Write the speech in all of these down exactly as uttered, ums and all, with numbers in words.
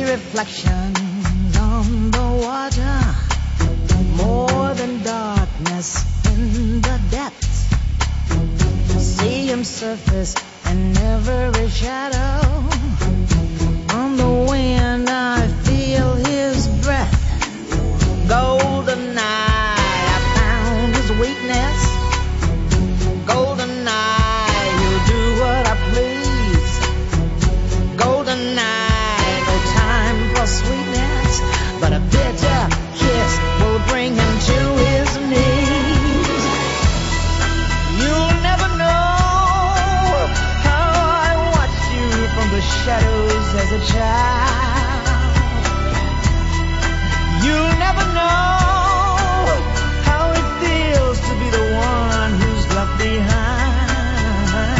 reflections on the water, more than darkness in the depths. See him surface in every shadow. On the wind I feel his breath. Golden night, I found his weakness. Golden night, he'll do what I please. Golden night, no time for sweetness, but a bitter kiss will bring him to his knees. You'll never know how I watched you from the shadows as a child. You'll never know how it feels to be the one who's left behind.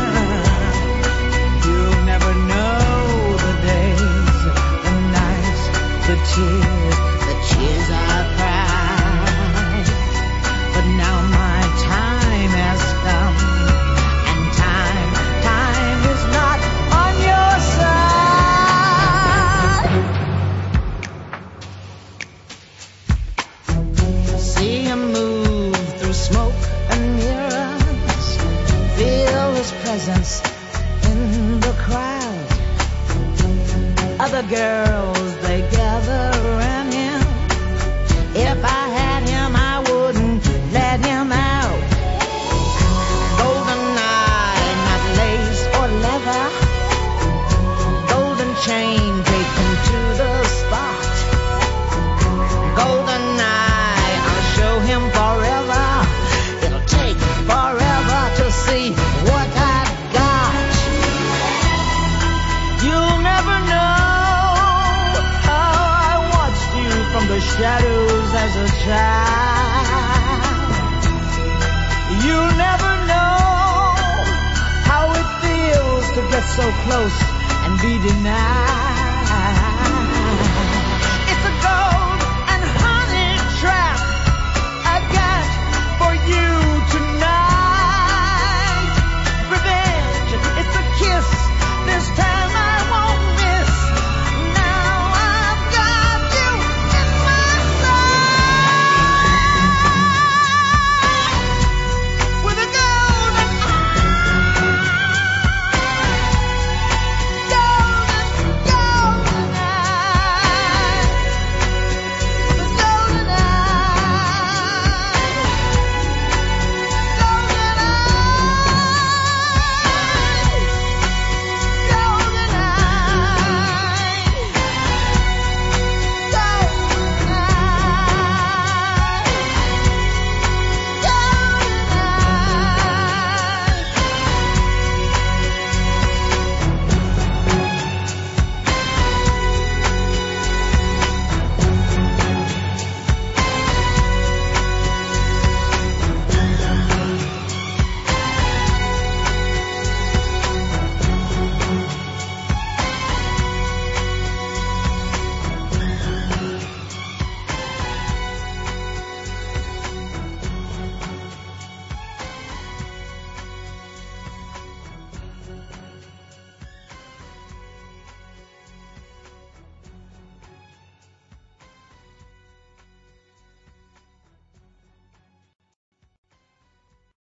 You'll never know the days, the nights, the tears, the tears I cried. But now my time has come, and time, time is not on your side. See him move through smoke and mirrors, feel his presence in the crowd. Other girls, they gather around him. If I had him, I wouldn't let him out. Golden night, not lace or leather. Golden chain taken to the spot. Golden night, I'll show him forever. It'll take forever to see what I've got. You'll never know how I watched you from the shadows as a child. You'll never know how it feels to get so close and be denied.